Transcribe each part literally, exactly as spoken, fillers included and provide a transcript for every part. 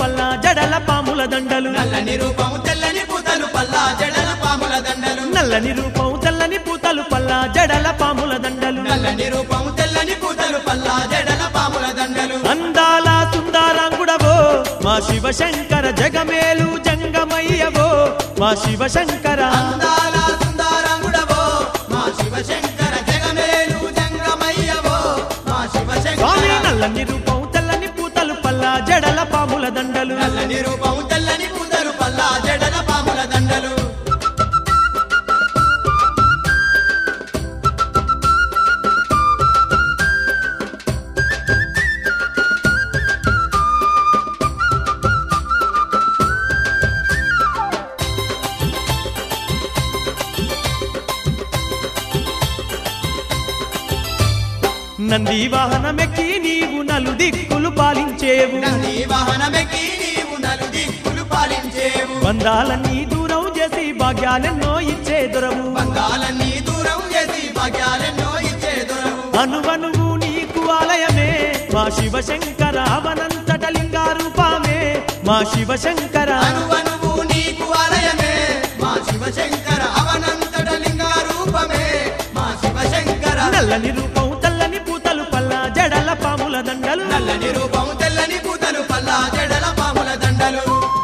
పల్లా జడల పాముల దండలు నల్లని రూపము తెల్లని పూతలు పల్లా జడల పాముల దండలు నల్లని రూపం తెల్లని పూతలు పల్లా జడల పాముల దండలు నల్లని రూపము తెల్లని పూతలు పల్లా జడల పాముల దండలు అందాల సుందరాంగుడవో మా శివశంకర జగమేలు జంగమయ్యవో మా శివశంకర అందాల సుందరాంగుడవో మా శివశంకర జగమేలు జంగమయ్యవో మా శివశంకర స్వామి నల్లని రూపం తెల్లని పూతలు పల్లా జడల పాముల దండలు నల్లని రూపము తెల్లని పూతలు పల్లా జడల పాముల దండలు నంది వాహనమెక్కి నీవు నలు దిక్కులు పాలించేవు నంది వాహనమెక్కి నీవు నలు దిక్కులు పాలించేవు బంధాలన్నీ దూరం చేసి భాగ్యాలెన్నో ఇచ్చే దొరవు బంగాలన్నీ దూరం చేసి భాగ్యాలెన్నో ఇచ్చే దొరవు అనువనువు నీకు ఆలయమే మా శివశంకర అవనంతట లింగారూపమే మా శివశంకర అనువనువు నీకు ఆలయమే మా శివశంకర అవనంతట లింగారూపమే మా శివశంకర నల్లని రూపం తెల్లని పూతలు పల్లా జడల పాముల దండలు నల్లని రూపం తెల్లని పూతలు పల్లా జడల పాముల దండలు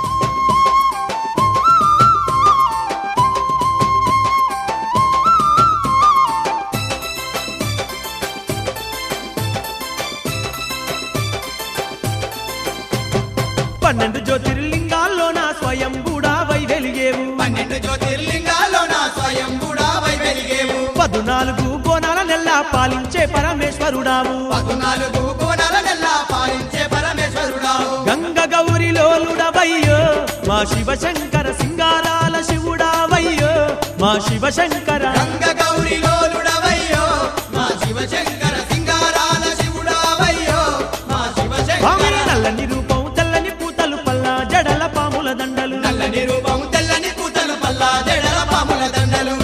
పన్నెండు జ్యోతిర్లింగాల్లోన స్వయం కూడా వై వెలిగేవు పన్నెండు జ్యోతిర్లింగాల్లో నా స్వయం కూడా వై వెలిగేవు పదునాలుగు కోణాల నెల్లా పాలించే పరమేశ్వరుడావు పద్నాలుగు కోణాల నెల్లా పాలించే పరమేశ్వరుడావు గంగ గౌరిలోలుడవయ్యో మా శివశంకర సింగారాల శివుడావయ్యో మా శివశంకర గంగ గౌరిలోలుడవయ్యో మా శివశంకర సింగారాల శివుడావయ్యో మా స్వామి శివశంకర నల్లని రూపం తెల్లని పూతలు పల్లా జడల పాముల దండలు నల్లని రూపం తెల్లని పూతలు పల్లా జడల పాముల దండలు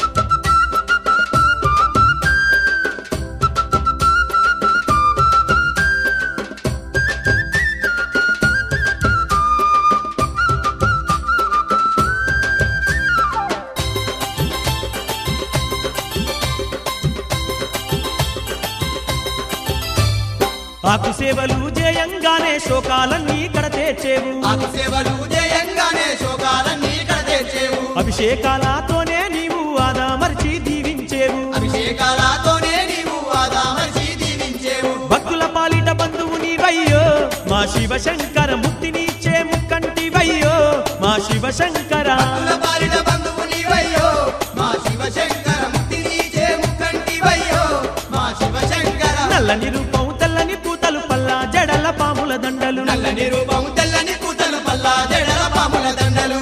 ఆకు సేవలు జయంగానే శోకాలన్నీ కడతేర్చేవు ఆకు సేవలు జయంగానే శోకాలన్నీ కడతేర్చేవు అభిషేకాలతోనే నీవు ఆదామర్చి దీవించేవు అభిషేకాలతోనే నీవు ఆదామర్చి దీవించేవు భక్తుల పాలిట బంధువు నీవయ్యో మా శివశంకర ముక్తినిచ్చే ముక్కంటివయ్యో మా శివశంకర భక్తుల పాలిట బంధువు నీవయ్యో మా శివశంకర ముక్తినిచ్చే ముక్కంటివయ్యో మా శివశంకర నల్లని రూపం తెల్లని పూతలు పల్లా జడల పాముల దండలు నల్లని రూపం తెల్లని పూతలు పల్లా జడల పాముల దండలు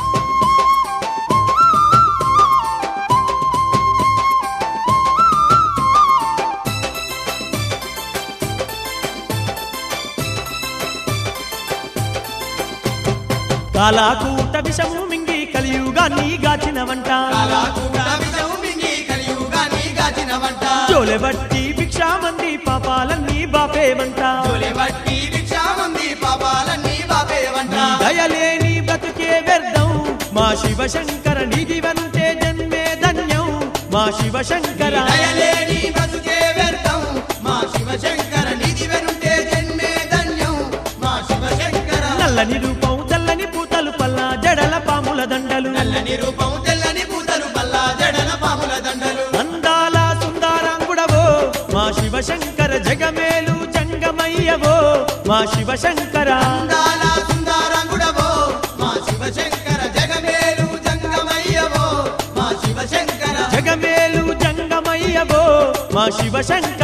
కాలాకూట విషము మింగి కలియుగాన్ని గాచిన వంట కాలాకూట విషము మింగి కలియుగాన్ని గాచిన వంట జోలె బట్టి భిక్షామంది పాపాలన్నీ బాపేవంట జోలె బట్టి భిక్షామంది పాపాలన్నీ బాపే వంట దయలేని బ్రతుకే వ్యర్థం మా శివశంకర నిధివంతే జన్మే ధన్యం మా శివశంకర దయలేని బ్రతుకే వ్యర్థం మా శివశంకర నిధి వెనుంటే జన్మే ధన్యం మా శివశంకర నల్లని రూపం తెల్లని పూతలు పల్లా జడల పాముల దండలు నల్లని రూపం తెల్లని పూతలు పల్లా జడల పాముల దండలు అందాల సుందరాంగుడవో మా శివశంకర జగమేలు జంగమయ్యవో మా శివశంకర అందాల సుందరాంగుడవో మా శివశంకర జగమేలు జంగమయ్యవో మా శివశంకర జగమేలు జంగమయ్యవో మా శివశంకర